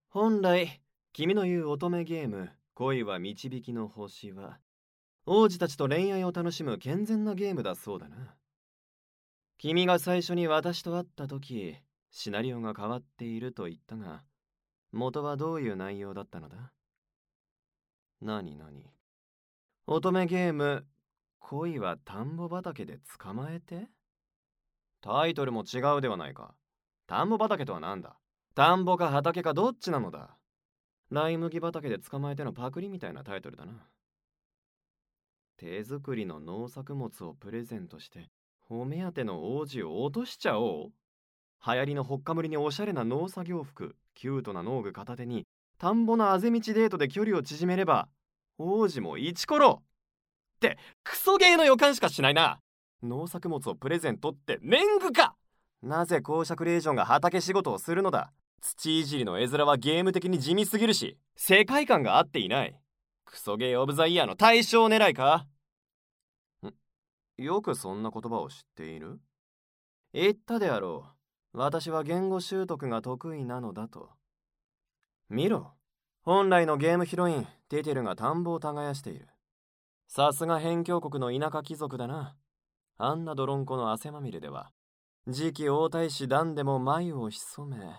本来君の言う乙女ゲーム恋は導きの星は王子たちと恋愛を楽しむ健全なゲームだそうだな。君が最初に私と会った時シナリオが変わっていると言ったが、元はどういう内容だったのだ？何乙女ゲーム恋は田んぼ畑で捕まえて？タイトルも違うではないか。田んぼ畑とは何だ？田んぼか畑かどっちなのだ？ライ麦畑で捕まえてのパクリみたいなタイトルだな。手作りの農作物をプレゼントしてお目当ての王子を落としちゃおう？流行りのほっかむりにおしゃれな農作業服、キュートな農具片手に田んぼのあぜ道デートで距離を縮めれば王子もイチコロってクソゲーの予感しかしないな。農作物をプレゼントって年貢か？なぜ公爵レージョンが畑仕事をするのだ？土いじりの絵面はゲーム的に地味すぎるし世界観が合っていない。クソゲーオブザイヤーの対象狙いか？よくそんな言葉を知っている？言ったであろう。私は言語習得が得意なのだと。見ろ、本来のゲームヒロインテテルが田んぼを耕している。さすが辺境国の田舎貴族だな。あんな泥んこの汗まみれでは次期王太子ダンでも眉を潜め。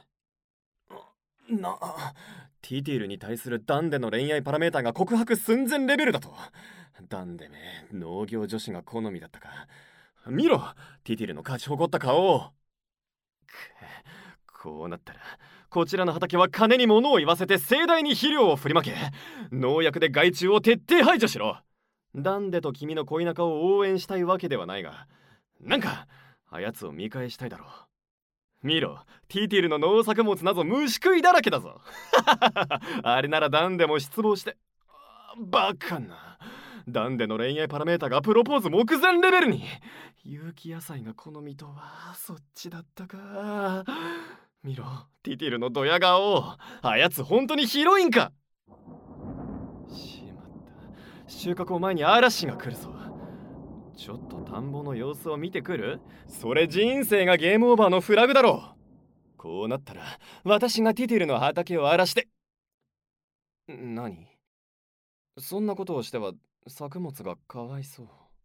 ティティルに対するダンデの恋愛パラメーターが告白寸前レベルだと？ダンデめ、農業女子が好みだったか。見ろ、ティティルの勝ち誇った顔を。こうなったらこちらの畑は金に物を言わせて盛大に肥料を振りまけ、農薬で害虫を徹底排除しろ。ダンデと君の恋仲を応援したいわけではないが、なんかあやつを見返したいだろう。見ろ、ティティルの農作物なぞ虫食いだらけだぞ。あれならダンデも失望して。バカな。ダンデの恋愛パラメータがプロポーズ目前レベルに。有機野菜が好みとはそっちだったか。見ろ、ティティルのドヤ顔。あやつ本当にヒロインか？しまった、収穫を前に嵐が来るぞ。ちょっと田んぼの様子を見てくる？それ人生がゲームオーバーのフラグだろう。こうなったら私がティティルの畑を荒らして。何？そんなことをしては作物がかわいそう。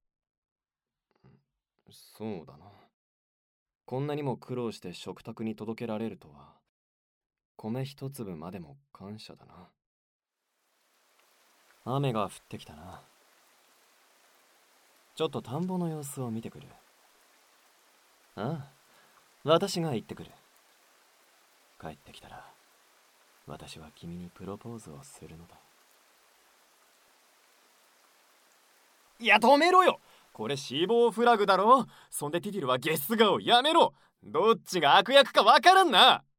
そうだな。こんなにも苦労して食卓に届けられるとは米一粒までも感謝だな。雨が降ってきたな。ちょっと田んぼの様子を見てくる。ああ、私が行ってくる。帰ってきたら私は君にプロポーズをするのだ。いや、止めろよ。これ死亡フラグだろ。そんでティティルはゲス顔やめろ。どっちが悪役かわからんな。